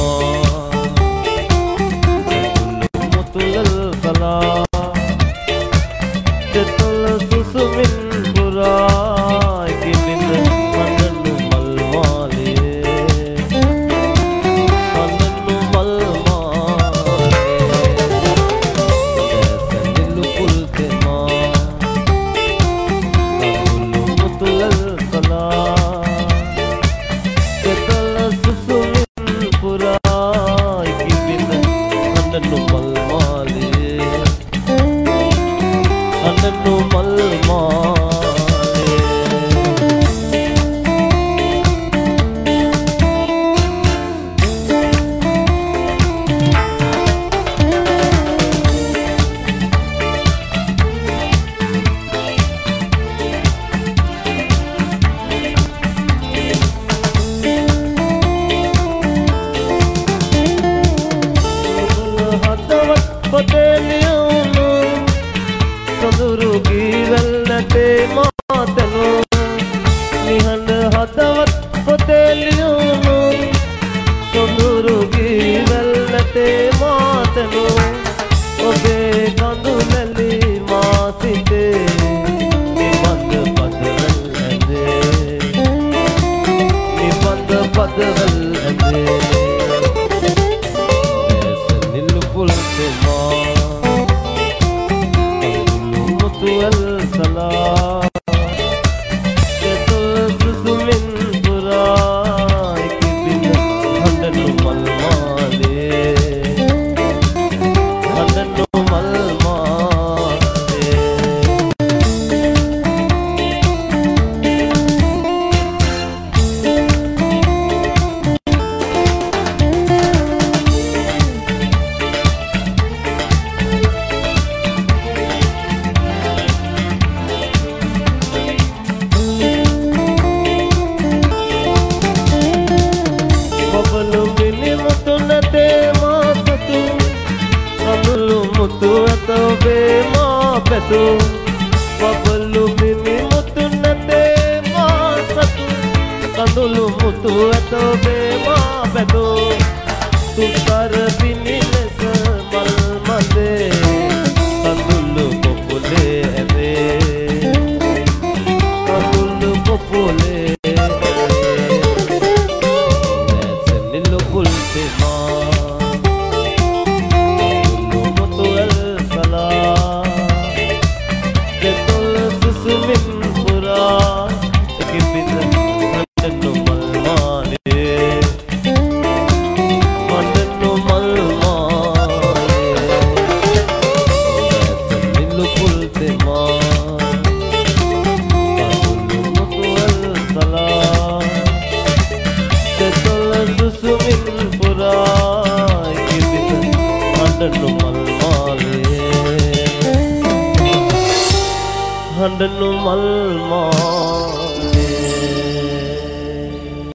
මුතුලල් කලා දෙතොල සුසුමින් පුරා කිමින්ද හඬනු මල් මාලේ හඬනු මල් මාලේ දැසනිලු කුල් තෙමා අඟුලු මුතුලල් කලා දෙතොල සුසුමින් පුරා කිමින්ද හඬනු මල් මාලේ හඬනු මල් පොතේ ලියුණු සොඳුරු ගීවල් නැතේ මාතනු නිහඬ හදවත් පොතේ ලියුණු සොඳුරු ගීවල් නැතේ මාතනු ඔබේ කඳු නැලි මා සිතේ නිබඳ පදවල් ඇඳේ නිබඳ පදවල් ඇඳේ මුතුවල් කලා දෙතොල සුසුමින් පුරා කිමින්ද හඬනු මල් මාලේ හඬනු මල් මාලේ බබලු මිනි මුතු නැතේ මා සතු කඳුළු මුතු ඇත ඔබේ මා පැතු බබලු මිනි මුතු නැතේ මා සතු කඳුළු මුතු ඇත ඔබේ මා පැතු තුස්තර පිණි ලෙස මල් මඳේ කඳුළු පොපුලේ ඇවේ කඳුළු පොපුලේ හඬනු මල් මාලේ